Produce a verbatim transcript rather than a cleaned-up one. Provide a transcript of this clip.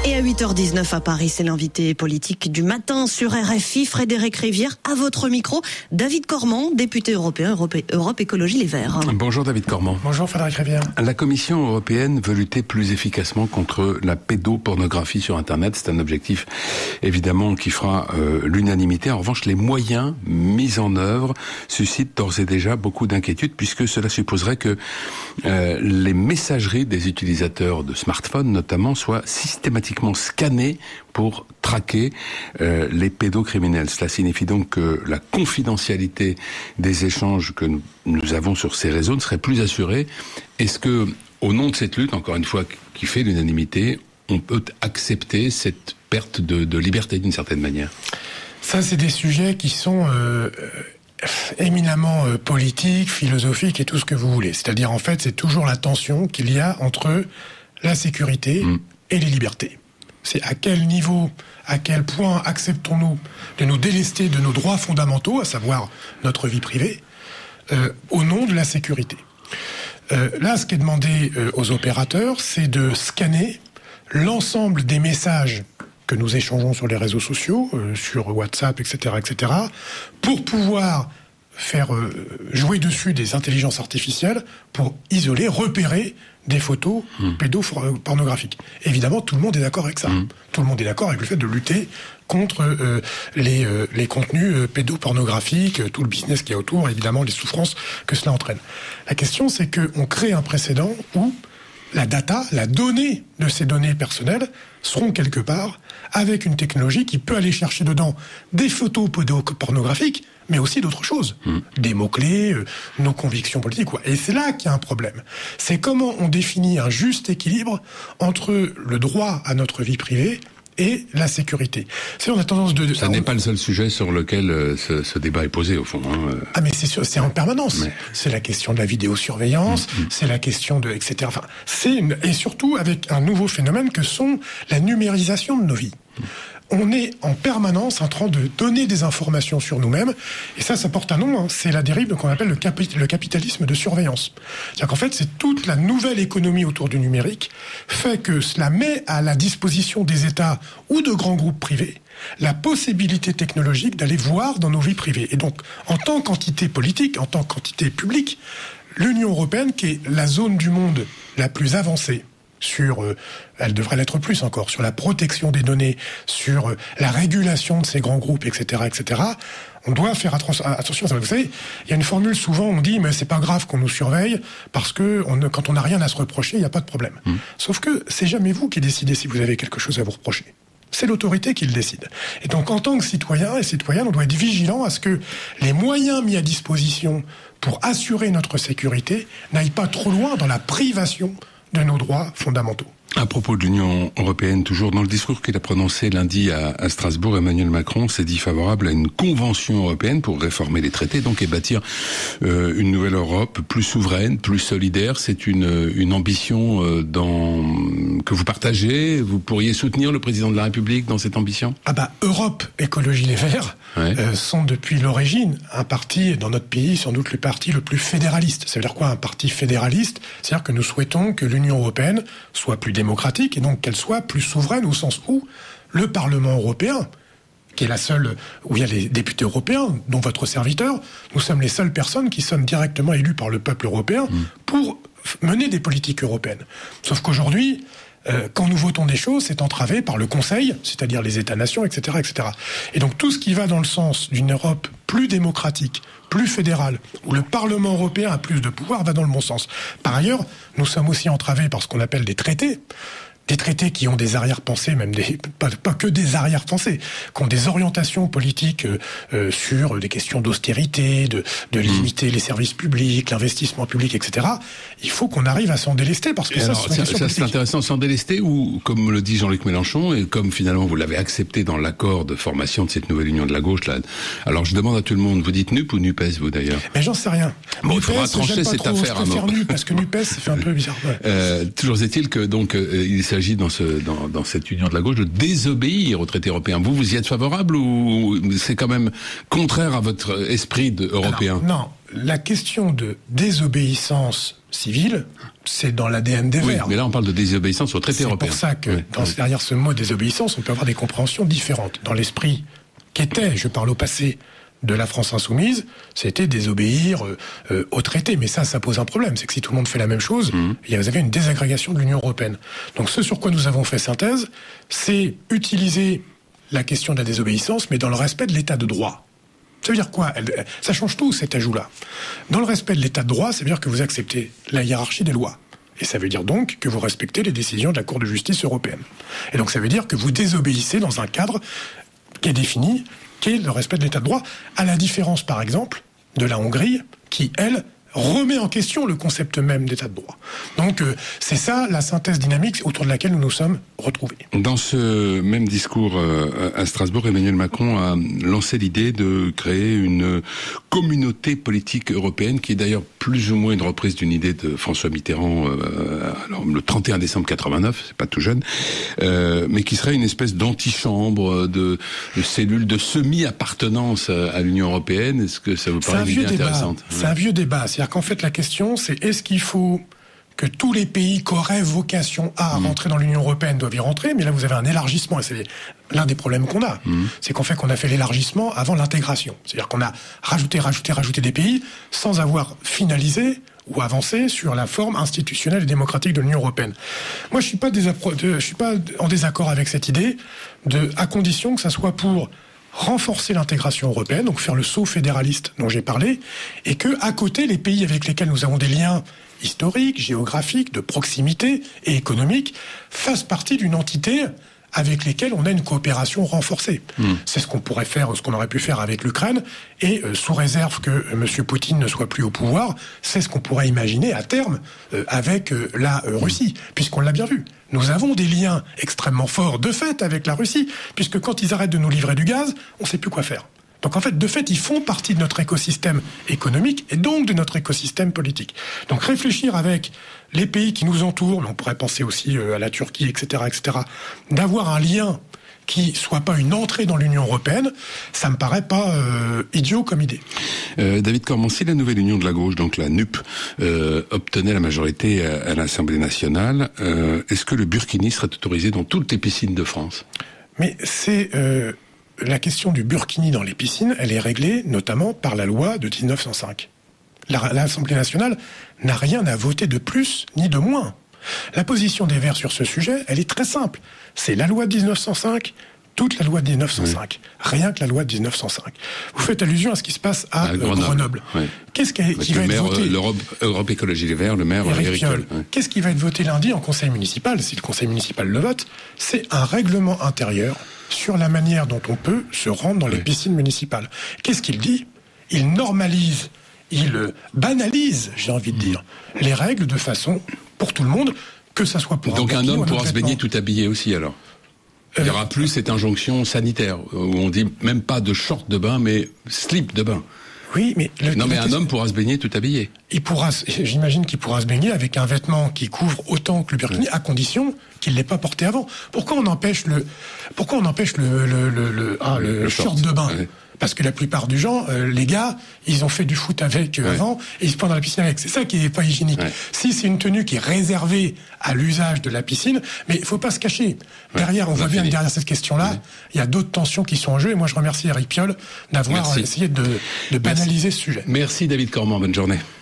Et à huit heures dix-neuf à Paris, c'est l'invité politique du matin sur R F I, Frédéric Rivière. À votre micro, David Cormand, député européen, Europe, Europe Écologie Les Verts. Bonjour David Cormand. Bonjour Frédéric Rivière. La Commission européenne veut lutter plus efficacement contre la pédopornographie sur Internet. C'est un objectif évidemment qui fera euh, l'unanimité. En revanche, les moyens mis en œuvre suscitent d'ores et déjà beaucoup d'inquiétudes puisque cela supposerait que euh, les messageries des utilisateurs de smartphones notamment soient systématiquement scannés pour traquer euh, les pédocriminels. Cela signifie donc que la confidentialité des échanges que nous, nous avons sur ces réseaux ne serait plus assurée. Est-ce que, au nom de cette lutte, encore une fois, qui fait l'unanimité, on peut accepter cette perte de, de liberté d'une certaine manière ? Ça, c'est des sujets qui sont euh, éminemment euh, politiques, philosophiques et tout ce que vous voulez. C'est-à-dire, en fait, c'est toujours la tension qu'il y a entre la sécurité mmh. et les libertés. C'est à quel niveau, à quel point acceptons-nous de nous délester de nos droits fondamentaux, à savoir notre vie privée, euh, au nom de la sécurité. Euh, là, ce qui est demandé euh, aux opérateurs, c'est de scanner l'ensemble des messages que nous échangeons sur les réseaux sociaux, euh, sur WhatsApp, et cetera, et cetera, pour pouvoir faire euh, jouer dessus des intelligences artificielles pour isoler, repérer des photos mmh. pédopornographiques. Évidemment, tout le monde est d'accord avec ça. Mmh. Tout le monde est d'accord avec le fait de lutter contre euh, les, euh, les contenus euh, pédopornographiques, euh, tout le business qu'il y a autour, évidemment, les souffrances que cela entraîne. La question, c'est qu'on crée un précédent où la data, la donnée de ces données personnelles seront quelque part avec une technologie qui peut aller chercher dedans des photos pédopornographiques, mais aussi d'autres choses, mmh. des mots-clés, euh, nos convictions politiques. Quoi. Et c'est là qu'il y a un problème. C'est comment on définit un juste équilibre entre le droit à notre vie privée et la sécurité. C'est, on a tendance de... Ça on... n'est pas le seul sujet sur lequel euh, ce, ce débat est posé, au fond. Hein. Ah, mais c'est, sûr, c'est en permanence. Mais... C'est la question de la vidéosurveillance, mmh, mmh. c'est la question de... et cetera. Enfin, c'est une... Et surtout avec un nouveau phénomène que sont la numérisation de nos vies. Mmh. On est en permanence en train de donner des informations sur nous-mêmes, et ça, ça porte un nom, hein, c'est la dérive qu'on appelle le, capi- le capitalisme de surveillance. C'est-à-dire qu'en fait, c'est toute la nouvelle économie autour du numérique fait que cela met à la disposition des États ou de grands groupes privés la possibilité technologique d'aller voir dans nos vies privées. Et donc, en tant qu'entité politique, en tant qu'entité publique, l'Union européenne, qui est la zone du monde la plus avancée, sur, euh, elle devrait l'être plus encore, sur la protection des données, sur euh, la régulation de ces grands groupes, et cetera, et cetera. On doit faire attention. attention vous savez, il y a une formule souvent, on dit, mais c'est pas grave qu'on nous surveille, parce que on ne, quand on n'a rien à se reprocher, il n'y a pas de problème. Mmh. Sauf que c'est jamais vous qui décidez si vous avez quelque chose à vous reprocher. C'est l'autorité qui le décide. Et donc, en tant que citoyen et citoyenne, on doit être vigilant à ce que les moyens mis à disposition pour assurer notre sécurité n'aillent pas trop loin dans la privation de nos droits fondamentaux. À propos de l'Union européenne, toujours dans le discours qu'il a prononcé lundi à, à Strasbourg, Emmanuel Macron s'est dit favorable à une convention européenne pour réformer les traités, donc et bâtir euh, une nouvelle Europe plus souveraine, plus solidaire. C'est une, une ambition euh, dans, que vous partagez. Vous pourriez soutenir le président de la République dans cette ambition ? Ah bah, Europe Écologie Les Verts ouais. euh, sont depuis l'origine un parti, dans notre pays, sans doute le parti le plus fédéraliste. Ça veut dire quoi, un parti fédéraliste ? C'est-à-dire que nous souhaitons que l'Union européenne soit plus démocratique et donc qu'elle soit plus souveraine au sens où le Parlement européen, qui est la seule où il y a les députés européens, dont votre serviteur, nous sommes les seules personnes qui sommes directement élues par le peuple européen mmh. pour mener des politiques européennes. Sauf qu'aujourd'hui, euh, quand nous votons des choses, c'est entravé par le Conseil, c'est-à-dire les États-nations, et cetera, et cetera. Et donc tout ce qui va dans le sens d'une Europe plus démocratique, plus fédérale, où le Parlement européen a plus de pouvoir, va dans le bon sens. Par ailleurs, nous sommes aussi entravés par ce qu'on appelle des traités, des traités qui ont des arrière-pensées, même des, pas, pas que des arrière-pensées, qui ont des orientations politiques euh, euh, sur des questions d'austérité, de, de limiter les services publics, l'investissement public, et cetera. Il faut qu'on arrive à s'en délester, parce que et ça, alors, c'est, ça c'est intéressant, s'en délester, ou, comme le dit Jean-Luc Mélenchon, et comme finalement vous l'avez accepté dans l'accord de formation de cette nouvelle union de la gauche, là. Alors je demande à tout le monde, vous dites N U P ou NUPES, vous d'ailleurs ? Mais j'en sais rien. Bon, Nupes, il faudra trancher cette trop, affaire. Je préfère N U P, parce que NUPES, ça fait un peu bizarre. Ouais. Euh, toujours est-il que, donc, euh, il s'agit dans, ce, dans, dans cette union de la gauche de désobéir au traité européen. Vous, vous y êtes favorable ou c'est quand même contraire à votre esprit de, européen? Alors, non, la question de désobéissance civile, c'est dans l'A D N des oui, Verts. Mais là, on parle de désobéissance au traité c'est européen. C'est pour ça que oui, dans, oui. derrière ce mot désobéissance, on peut avoir des compréhensions différentes. Dans l'esprit qu'était, je parle au passé, de la France insoumise, c'était désobéir euh, euh, au traité. Mais ça, ça pose un problème. C'est que si tout le monde fait la même chose, mmh. vous avez une désagrégation de l'Union européenne. Donc ce sur quoi nous avons fait synthèse, c'est utiliser la question de la désobéissance, mais dans le respect de l'état de droit. Ça veut dire quoi? Ça change tout, cet ajout-là. Dans le respect de l'état de droit, ça veut dire que vous acceptez la hiérarchie des lois. Et ça veut dire donc que vous respectez les décisions de la Cour de justice européenne. Et donc ça veut dire que vous désobéissez dans un cadre qui est défini, qui est le respect de l'état de droit, à la différence, par exemple, de la Hongrie, qui, elle, remet en question le concept même d'état de droit. Donc, euh, c'est ça la synthèse dynamique autour de laquelle nous nous sommes retrouvés. Dans ce même discours euh, à Strasbourg, Emmanuel Macron a lancé l'idée de créer une communauté politique européenne, qui est d'ailleurs plus ou moins une reprise d'une idée de François Mitterrand, euh, alors, le trente et un décembre quatre-vingt-neuf, c'est pas tout jeune, euh, mais qui serait une espèce d'antichambre, de, de cellule de semi-appartenance à l'Union européenne. Est-ce que ça vous paraît une idée intéressante? C'est un vieux débat. C'est-à-dire qu'en fait, la question, c'est est-ce qu'il faut que tous les pays qui auraient vocation à mmh. rentrer dans l'Union européenne doivent y rentrer, mais là, vous avez un élargissement, et c'est l'un des problèmes qu'on a. Mmh. C'est qu'en fait, qu'on a fait l'élargissement avant l'intégration. C'est-à-dire qu'on a rajouté, rajouté, rajouté des pays sans avoir finalisé ou avancé sur la forme institutionnelle et démocratique de l'Union européenne. Moi, je suis pas désappro- de, je suis pas en désaccord avec cette idée, de, à condition que ça soit pour renforcer l'intégration européenne, donc faire le saut fédéraliste dont j'ai parlé, et que, à côté, les pays avec lesquels nous avons des liens historiques, géographiques, de proximité et économiques, fassent partie d'une entité avec lesquelles on a une coopération renforcée. Mmh. C'est ce qu'on pourrait faire, ce qu'on aurait pu faire avec l'Ukraine, et euh, sous réserve que euh, M. Poutine ne soit plus au pouvoir, c'est ce qu'on pourrait imaginer à terme euh, avec euh, la euh, Russie, puisqu'on l'a bien vu. Nous avons des liens extrêmement forts, de fait, avec la Russie, puisque quand ils arrêtent de nous livrer du gaz, on ne sait plus quoi faire. Donc en fait, de fait, ils font partie de notre écosystème économique et donc de notre écosystème politique. Donc réfléchir avec les pays qui nous entourent, on pourrait penser aussi à la Turquie, et cetera, et cetera, d'avoir un lien qui soit pas une entrée dans l'Union européenne, ça me paraît pas euh, idiot comme idée. Euh, David Cormand, si la nouvelle union de la gauche, donc la N U P, euh, obtenait la majorité à, à l'Assemblée nationale, euh, est-ce que le burkini serait autorisé dans toutes les piscines de France? Mais c'est euh, la question du burkini dans les piscines, elle est réglée notamment par la loi de dix-neuf cent cinq. La, L'Assemblée nationale n'a rien à voter de plus ni de moins. La position des Verts sur ce sujet, elle est très simple. C'est la loi de dix-neuf cent cinq, toute la loi de dix-neuf cent cinq. Oui. Rien que la loi de dix-neuf cent cinq. Vous faites allusion à ce qui se passe à, à Grenoble. Grenoble. Oui. Qu'est-ce qui, qui va être maire, voté L'Europe Europe Écologie Les Verts, le maire Éric Piolle. Oui. Qu'est-ce qui va être voté lundi en conseil municipal, si le conseil municipal le vote? C'est un règlement intérieur sur la manière dont on peut se rendre dans oui. les piscines municipales. Qu'est-ce qu'il dit? Il normalise, il banalise, j'ai envie de dire, les règles de façon pour tout le monde, que ça soit pour Donc un, un homme pourra se baigner tout habillé aussi, alors? Il n'y aura plus cette injonction sanitaire, où on dit même pas de short de bain, mais slip de bain. Oui, mais... Le, non, mais un homme pourra se baigner tout habillé. Il pourra, j'imagine qu'il pourra se baigner avec un vêtement qui couvre autant que le burkini, oui. à condition qu'il ne l'ait pas porté avant. Pourquoi on empêche le, pourquoi on empêche le, le, le, le, ah, le, le short. short de bain? Oui. Parce que la plupart du gens, euh, les gars, ils ont fait du foot avec euh, ouais. avant et ils se pendent dans la piscine avec. C'est ça qui est pas hygiénique. Ouais. Si c'est une tenue qui est réservée à l'usage de la piscine, mais il faut pas se cacher. Ouais. Derrière, on, on voit bien que derrière cette question-là, ouais. il y a d'autres tensions qui sont en jeu. Et moi, je remercie Éric Piolle d'avoir Merci. essayé de, de banaliser Merci. ce sujet. Merci David Cormand. Bonne journée.